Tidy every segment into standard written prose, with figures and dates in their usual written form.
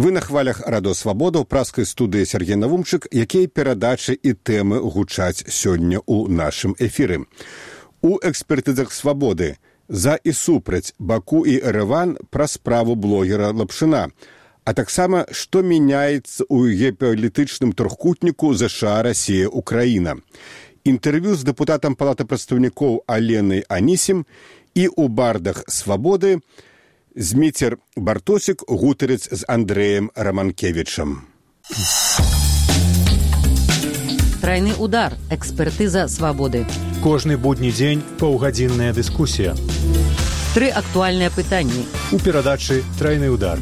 Вы на хвалях Радио Свабода ў праскай студыі Сергей Навумчык, якія перадачы і тэмы гучаць сёння ў нашым эфіры. У экспертызах Свабоды за і супраць Баку і Эрэван пра справу блогера Лапшына, а таксама, што мяняецца ў геапалітычным трохкутніку ЗША, Расія, Украіна. Інтэрв'ю з дэпутатам Палаты прадстаўнікоў Аленай Анісім і ў бардах Свабоды Зміцер Бартосік гутарыць з Андрэем Раманкевічам. Трайны удар. Экспертыза Свабоды. Кожны будні дзень паўгадзінная дыскусія. 3 актуальныя пытанні. У перадачы «Трайны удар».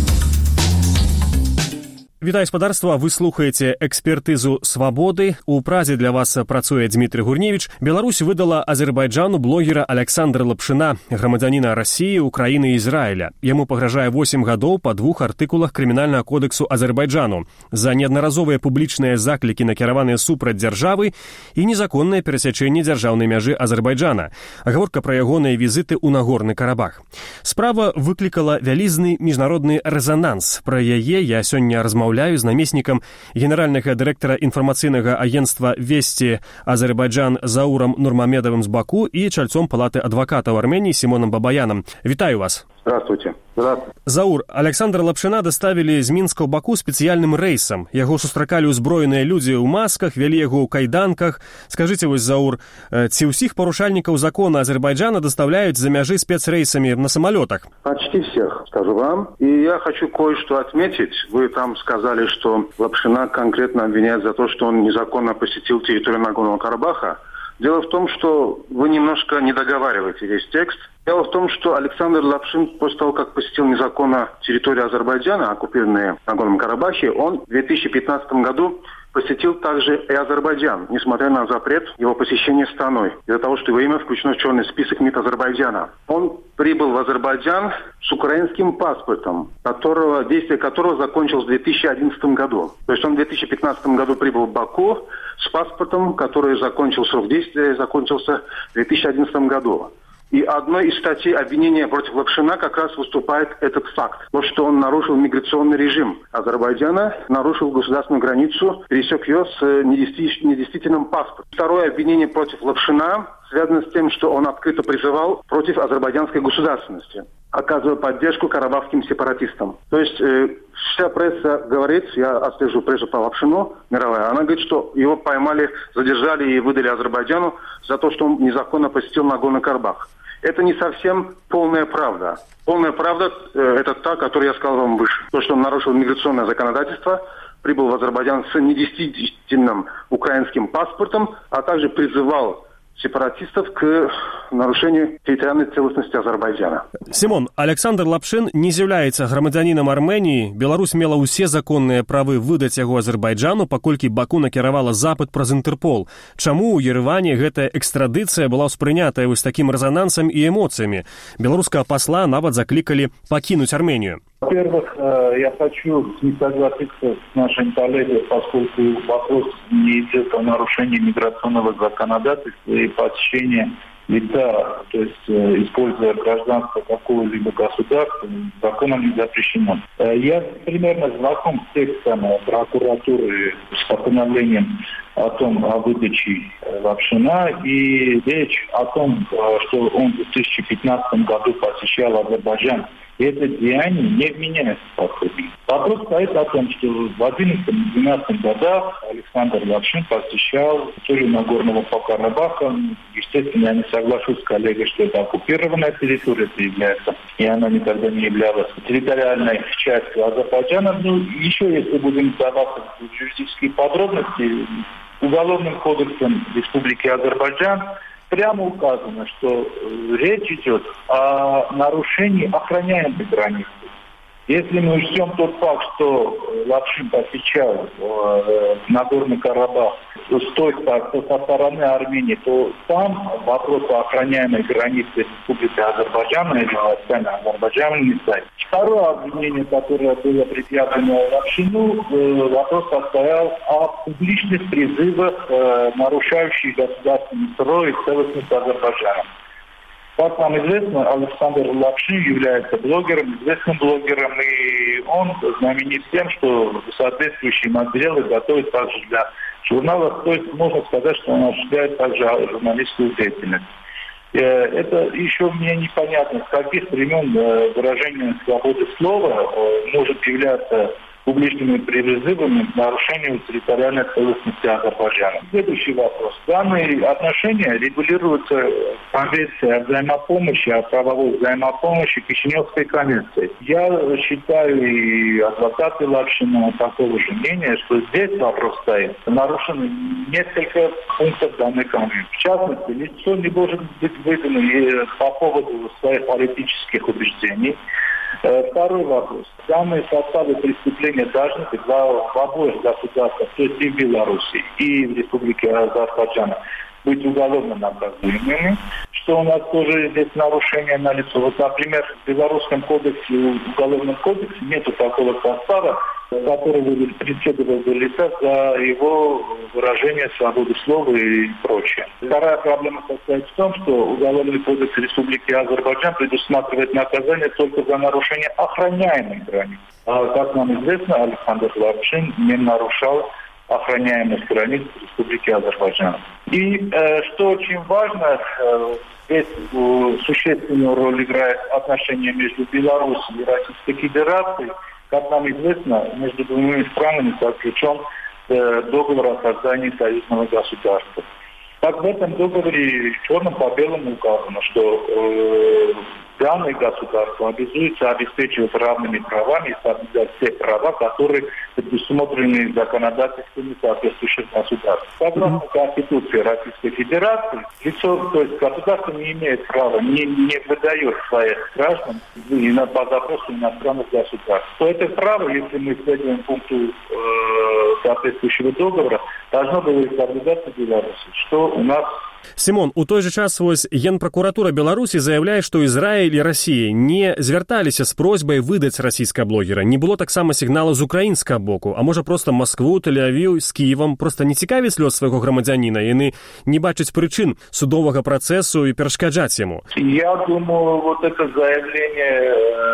Вітаю, спадарства, вы слухаеце экспертызу Свабоды. У Празе для вас працуе Дмітрый Гурневіч. Беларусь выдала Азербайджану блогера Александра Лапшына, грамадзяніна Расіі, Украіны і Ізраіля. Яму пагражае 8 гадоў па 2 артыкулах Крымінальнага кодексу Азербайджану за неаднаразовыя публічныя заклікі, накіраваныя супраць дзяржавы, і незаконнае перасячэнне дзяржаўнай мяжы Азербайджана. Гаворка пра ягоныя візіты ў Нагорны Карабах. Справа выклікала вялізны міжнародны рэзананс. Пра яе я сёння размаўляю з намеснікам генеральнага дырэктара інфармацыйнага агенцтва «Вести» Азербайджан Зауром Нурмамедовым з Баку і чальцом Палаты адвакатаў Арменіі Сімонам Бабаяном. Вітаю вас. Здравствуйте. Здравствуйте. Заур, Александра Лапшына даставілі з Мінска ў Баку спецыяльным рэйсам. Яго сустракалі ўзброеныя людзі ў масках, вялі яго ў кайданках. Скажыце вось, Заур, ці ўсіх парушальнікаў закона Азербайджана даставляюць за мяжы спецрэйсамі на самолетах? Почти всех, скажу вам. И я хочу кое-что отметить. Вы там сказали, что Лапшына конкретно обвиняют за то, что он незаконно посетил территорию Нагорного Карабаха. Дело в том, что вы немножко не договариваете весь текст. Дело в том, что Александр Лапшин, после того, как посетил незаконно территорию Азербайджана, оккупированные в Нагорном Карабахе, он в 2015 году посетил также и Азербайджан, несмотря на запрет его посещения страной, из-за того, что его имя включено в черный список МИД Азербайджана. Он прибыл в Азербайджан с украинским паспортом, действие которого закончилось в 2011 году. То есть он в 2015 году прибыл в Баку с паспортом, который срок действия закончился в 2011 году. И одной из статей обвинения против Лапшина как раз выступает этот факт. То, что он нарушил миграционный режим Азербайджана, нарушил государственную границу, пересек ее с недействительным паспортом. Второе обвинение против Лапшина связано с тем, что он открыто призывал против азербайджанской государственности, оказывая поддержку карабахским сепаратистам. То есть вся пресса говорит, я отслежу прессу по Лапшину, мировая, она говорит, что его поймали, задержали и выдали Азербайджану за то, что он незаконно посетил Нагорный Карабах. Это не совсем полная правда. Полная правда – это та, которую я сказал вам выше. То, что он нарушил миграционное законодательство, прибыл в Азербайджан с недействительным украинским паспортом, а также призывал сепаратистов к нарушению территориальной целостности Азербайджана. Сімон, Александр Лапшын не з'яўляецца грамадзянінам Арменіі. Беларусь мела ўсе законныя правы выдаць яго Азербайджану, паколькі Баку накіравала запыт праз Інтэрпол. Чаму ў Ерэване гэтая экстрадыцыя была ўспрынятая вось такім рэзанансам і эмоцыямі? Беларускага пасла нават заклікалі пакінуць Арменію. Во-первых, я хочу не согласиться с нашим коллегой, поскольку вопрос не идет о нарушении миграционного законодательства и посещении лица, то есть используя гражданство какого-либо государства, законом не запрещено. Я примерно знаком с текстом прокуратуры с постановлением о том, о выдаче Лапшина, и речь о том, что он в 2015 году посещал Азербайджан. И это деяние не вменяется в подходе. Вопрос стоит о том, что в 2011-2012 годах Александр Лапшин посещал территорию Нагорного Карабаха. Естественно, я не соглашусь с коллегой, что это оккупированная территория, это является, и она никогда не являлась территориальной частью Азербайджана. Ну, еще, если будем вдаваться в юридические подробности, Уголовным кодексом Республики Азербайджан прямо указано, что речь идет о нарушении охраняемой границы. Если мы учтем тот факт, что Лапшин посещал Нагорный Карабах со стороны Армении, то там вопрос о охраняемой границе Республики Азербайджан или властями Азербайджана не стоит. Второе обвинение, которое было предъявлено Лапшину, вопрос состоял о публичных призывах, нарушающих государственный строй и целостность Азербайджана. Как нам известно, Александр Лапшин является блогером, известным блогером, и он знаменит тем, что соответствующие материалы готовит также для журналов. То есть можно сказать, что он осуществляет также журналистскую деятельность. Это еще мне непонятно, с каких времен выражение свободы слова может являться публичными призывами к нарушению территориальной целостности Азербайджана. Следующий вопрос. Данные отношения регулируются Конвенцией о взаимопомощи, о правовой взаимопомощи Кишиневской конвенции. Я считаю, и адвокаты Лапшина такого же мнения, что здесь вопрос стоит. Нарушено несколько пунктов данной конвенции. В частности, лицо не может быть выдано по поводу своих политических убеждений. Второй вопрос. Данные составы преступления должны быть в обоих государствах, то есть и в Беларуси, и в Республике Азербайджан, быть уголовно наказуемыми, что у нас тоже здесь нарушение налицо. Вот, например, в Белорусском кодексе, в Уголовном кодексе нету такого состава, который преследовал бы лица за его выражение свободы слова и прочее. Вторая проблема состоит в том, что Уголовный кодекс Республики Азербайджан предусматривает наказание только за нарушение охраняемой границы. А, как нам известно, Александр Лапшин не нарушал охраняемых границ Республики Азербайджан. И что очень важно, здесь существенную роль играет отношения между Беларусью и Российской Федерацией. Как нам известно, между двумя странами заключен договор о создании союзного государства. Так в этом договоре черным по белому указано, что данное государство обязуется обеспечивать равными правами и соблюдать все права, которые предусмотрены законодательствами соответствующих государств. Согласно Конституции Российской Федерации, лицо, то есть государство не имеет права, не выдает своих граждан по запросу иностранных государств. То это право, если мы следуем пункту соответствующего договора, должно было и соблюдаться в Беларуси, что у нас... Сімон, у той же час вось Генпракуратура Беларусі заявляе, што Ізраіль і Расія не звярталіся з просьбай выдаць расійскага блогера. Не было таксама сігнала з украінскага боку, а можа проста Маскву, Тель-Авіў з Кіевам проста не цікавіць лёс свайго грамадзяніна, яны не бачаць прычын судовага працэсу і перашкаджаць яму. Я думаю, вот это заявление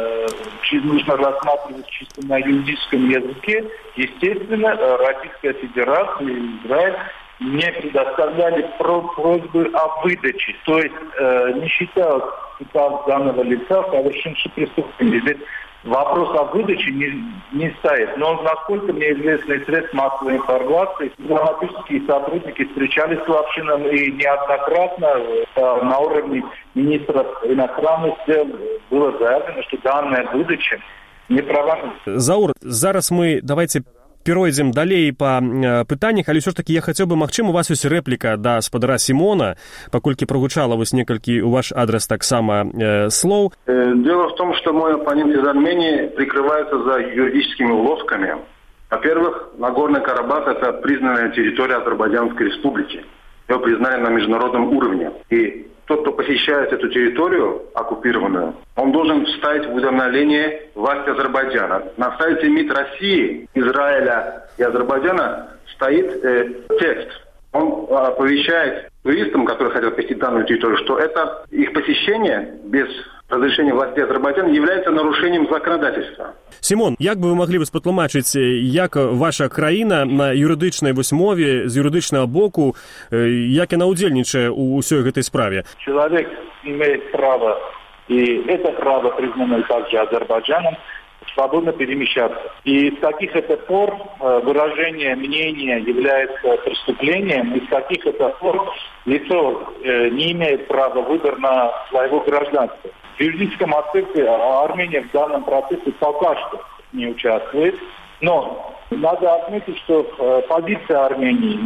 нужно рассматривать чисто на юридическом языке. Естественно, Российская Федерация и Израиль не предоставляли просьбы о выдаче, то есть не считают данного лица совершившим преступление. Здесь вопрос о выдаче не стоит. Но, насколько мне известно, из средств массовой информации, дипломатические сотрудники встречались с Лапшиным и неоднократно на уровне министров иностранных дел было заявлено, что данная выдача неправомерна. Заур, зараз мы давайте перейдзем далей па пытаннях, але ўсё ж такі я хацеў бы, магчыма, у вас ёсць рэпліка да спадара Сімона, паколькі прагучала вось некалькі у ваш адрес таксама слоў. Дело в том, что мой оппонент из Армении прикрывается за юридическими уловками. Во-первых, Нагорный Карабах – это признанная территория Азербайджанской республики. Ее признали на международном уровне. И тот, кто посещает эту территорию оккупированную, он должен вставить в уведомление власти Азербайджана. На сайте МИД России, Израиля и Азербайджана стоит текст. Он оповещает туристам, которые хотят посетить данную территорию, что это их посещение без разрешения власти Азербайджана является нарушением законодательства. Сімон, як бы вы маглі бы патлумачыць, як ваша краіна на юрыдычнай вось мове, з юрыдычнага боку, як яна ўдзельнічае ў ўсёй гэтай справе? Человек имеет право, и это право признано также Азербайджаном, свободно перемещаться. И с каких это пор выражение мнения является преступлением, и с каких это пор лицо не имеет права выбора на своего гражданства. В юридическом аспекте Армения в данном процессе пока что не участвует, но надо отметить, что позиция Армении,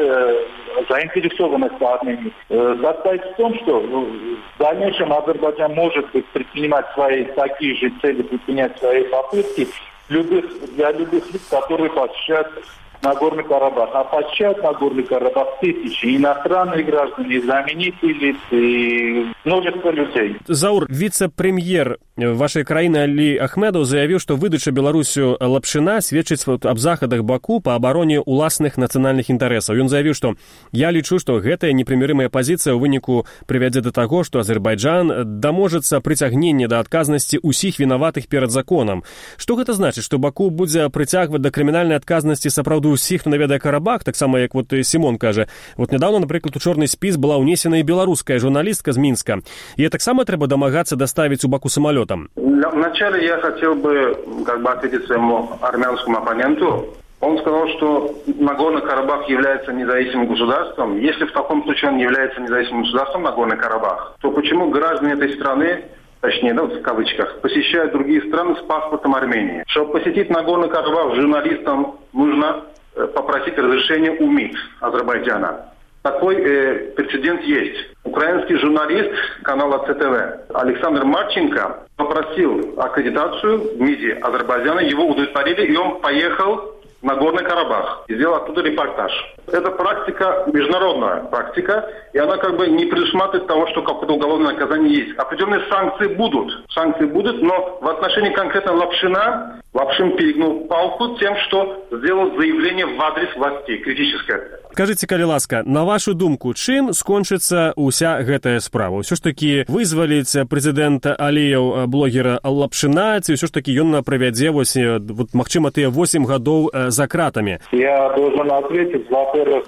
заинтересованность Армении, состоит в том, что в дальнейшем Азербайджан может предпринимать свои такие же цели, предпринять свои попытки для любых лиц, которые посещают Нагорный Карабах. А посещают Нагорный Карабах тысячи иностранных граждан, и знаменитые лица, и множество людей. Заур, віцэ-прэм'ер вашай краіны Алі Ахмедаў заявіў, што выдача Беларусю Лапшына сведчыць аб захадах Баку па абароне ўласных нацыянальных інтарэсаў. Ён заявіў, што я лічу, што гэтая непрымірымая пазіцыя ў выніку прывядзе да таго, што Азербайджан даможацца прыцягнення да адказнасці ўсіх вінаватых перад законам. Што гэта значыць, што Баку будзе прыцягваць да крымінальнай адказнасці сапраўды ўсіх, хто наведае Карабах, таксама як Сімон кажа. Нядаўна, напрыклад, у чорны спіс была ўнесена і беларуская журналістка з Мінска. Ей таксама трэба дамагацца даставіць у Баку самолетом. Вначале я хотел бы ответить своему армянскому оппоненту. Он сказал, что Нагорный Карабах является независимым государством. Если в таком случае он не является независимым государством, Нагорный Карабах, то почему граждане этой страны, точнее, в кавычках, посещают другие страны с паспортом Армении? Чтобы посетить Нагорный Карабах журналистам нужно попросить разрешения у МИД Азербайджана. Такой прецедент есть. Украинский журналист канала ЦТВ Александр Марченко попросил аккредитацию в МИДе Азербайджана, его удовлетворили, и он поехал в Нагорный Карабах и сделал оттуда репортаж. Это практика, международная практика, и она не предусматривает того, что какое-то уголовное наказание есть. Определенные санкции будут, но в отношении конкретно Лапшина, Лапшин перегнул палку тем, что сделал заявление в адрес властей, критическое. Скажите, калі ласка, на вашу думку, чым скончыцца ўся гэтая справа? Ўсё ж такі вызваліць прэзідэнта Аліяў блогера Лапшына, ці ўсё ж такі ён правядзе магчыма тыя 8 гадоў за кратамі? Я должен ответить, во-первых,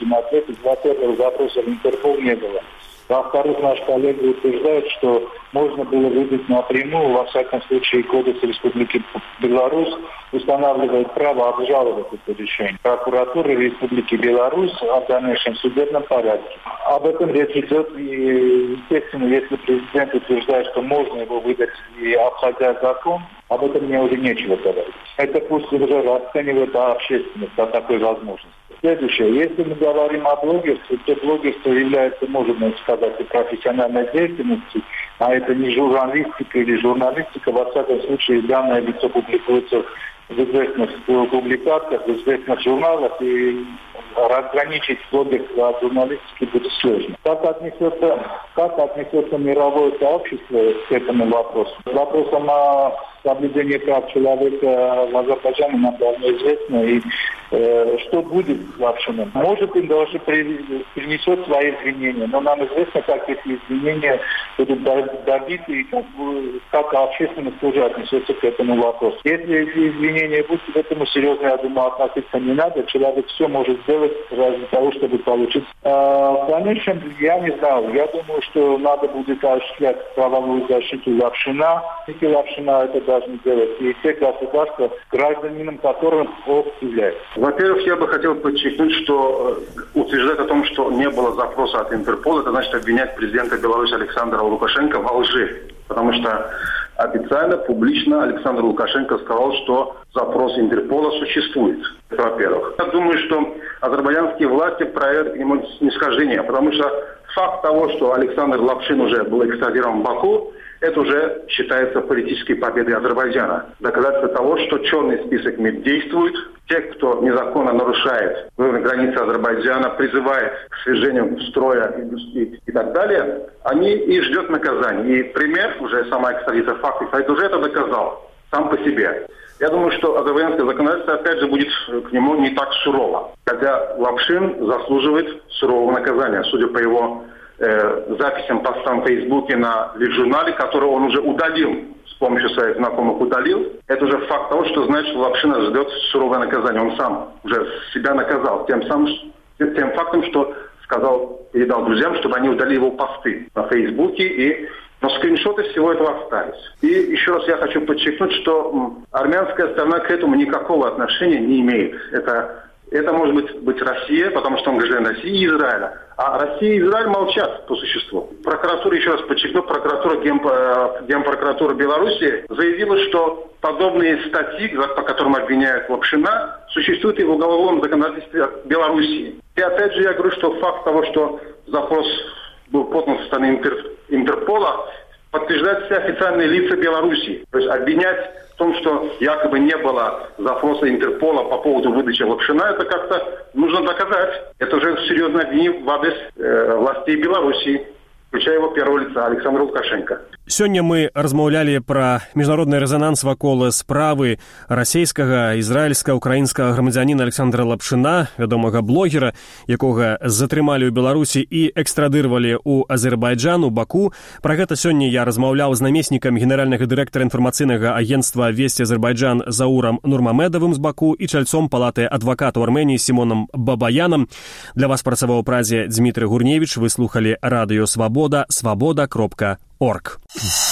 запроса в Интерпол не было. Во-вторых, наш коллега утверждает, что можно было выдать напрямую, во всяком случае, Кодекс Республики Беларусь устанавливает право обжаловать это решение прокуратуры Республики Беларусь о дальнейшем судебном порядке. Об этом речь идет, и, естественно, если президент утверждает, что можно его выдать и обходя закон, об этом мне уже нечего говорить. Это пусть уже расценивает общественность о такой возможности. Следующее. Если мы говорим о блогерстве, то блогерство является, можно сказать, и профессиональной деятельностью, а это не журналистика или журналистика. Во всяком случае, данное лицо публикуется в известных публикациях, в известных журналах, и разграничить блогерство от журналистики будет сложно. Как отнесется мировое сообщество к этому вопросу? Вопросом о соблюдении прав человека в Азербайджане нам давно известно. И что будет с Лапшиным? Может, им даже принесет свои извинения, но нам известно, как эти извинения будут добиты и как общественность тоже отнесется к этому вопросу. Если эти извинения будут, к этому серьезно, я думаю, относиться не надо. Человек все может сделать ради того, чтобы получить. В дальнейшем, я не знаю. Я думаю, что надо будет осуществлять правовую защиту Лапшина. И Лапшина это должны делать. И те государства, гражданином которых он является. Во-первых, я бы хотел подчеркнуть, что утверждать о том, что не было запроса от Интерпола, это значит обвинять президента Беларуси Александра Лукашенко во лжи. Потому что официально, публично Александр Лукашенко сказал, что запрос Интерпола существует. Это во-первых. Я думаю, что азербайджанские власти проявят ему снисхождение, потому что факт того, что Александр Лапшин уже был экстрадирован в Баку, это уже считается политической победой Азербайджана. Доказательство того, что черный список МИД действует. Те, кто незаконно нарушает границы Азербайджана, призывает к свержению строя и так далее, они и ждет наказание. И пример, уже сама экстрадиция, факт экстрадиции уже это доказал сам по себе. Я думаю, что азербайджанское законодательство, опять же, будет к нему не так сурово. Хотя Лапшин заслуживает сурового наказания, судя по его записям, постам в Фейсбуке на Лив-журнале, который он уже удалил, с помощью своих знакомых удалил. Это уже факт того, что значит, Лапшина ждет суровое наказание. Он сам уже себя наказал тем фактом, что передал друзьям, чтобы они удалили его посты на Фейсбуке, но скриншоты всего этого остались. И еще раз я хочу подчеркнуть, что армянская сторона к этому никакого отношения не имеет. Это может быть Россия, потому что он гражданин России и Израиля. А Россия и Израиль молчат по существу. Прокуратура, еще раз подчеркну, Генпрокуратура Беларуси заявила, что подобные статьи, по которым обвиняют Лапшина, существуют и в уголовном законодательстве Беларуси. И опять же я говорю, что факт того, что запрос был подан со стороны Интерпола, подтверждают все официальные лица Беларуси. То есть обвинять в том, что якобы не было запроса Интерпола по поводу выдачи Лапшина, это как-то нужно доказать. Это уже серьезное обвинение в адрес властей Беларуси. включая его первого лица Александра Лукашенко. Сёння мы размаўлялі пра міжнародны рэзананс вакол справы расейскага, ізраільска, украінскага грамадзяніна Александра Лапшына, вядомага блогера, якога затрымалі ў Беларусі і экстрадырвалі ў Азербайджан, у Баку. Пра гэта сёння я размаўляў з намеснікам генеральнага дырэктара інфармацыйнага агенцтва «Весці Азербайджан» Заурам Нурмамедовым з Баку і чальцом палаты адвакатаў Арменіі Сімонам Бабаянам. Для вас працаваў у Празе Дмітрый Гурневіч. Вы слухалі радыё «Свабода», свабода.орг.